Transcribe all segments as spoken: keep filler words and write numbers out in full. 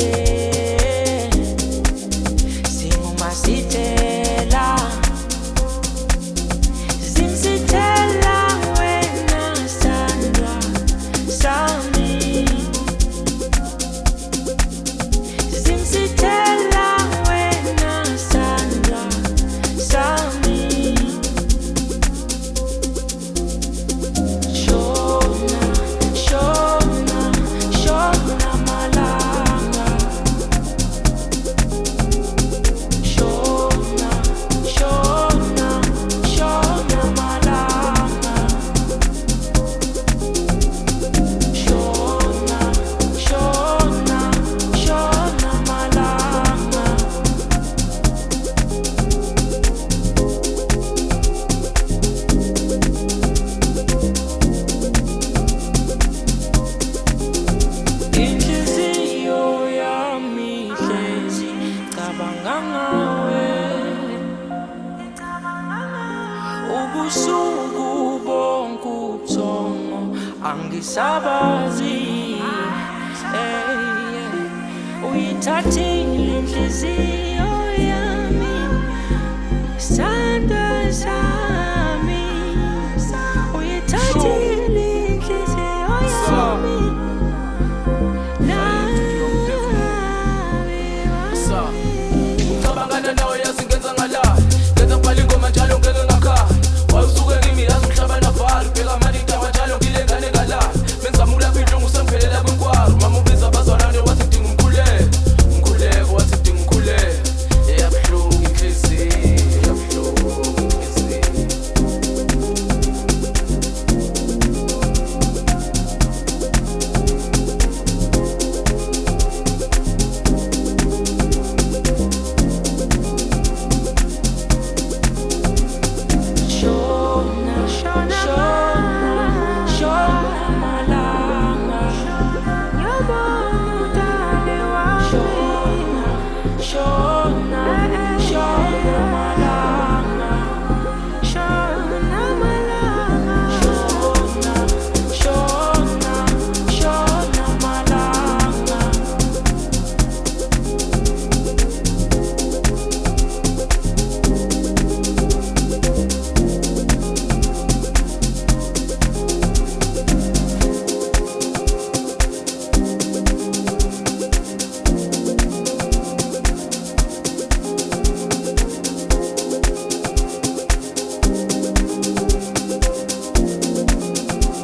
Ubusuku bonke ubuthongo angisabazi, uyithathile inhliziyo yami, sandwa sami, uyithathile inhliziyo yami. Ngicabangana nawe yazi ngenza ngalala, ngenza ngibhala ingoma njalo ngeke ngakhaya. Wawusuke kimi yazi ngihlaba navala, ubheka manje ngidaba njalo ngilengane ngalala. Bengizama ukulapha inhlungu sengiphelela kwinkwaru, mama ubiza abazalwane wathi ngidinga umkhuleko, umkhuleko wathi ngidinga umkhuleko. Eyabuhlungu inhliziyo, eyabuhlungu inhliziyo.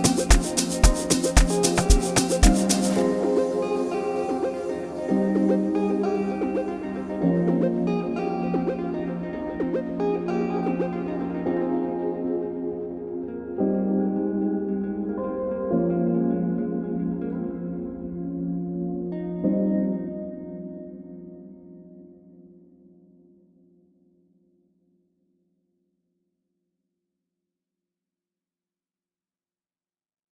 Thank you.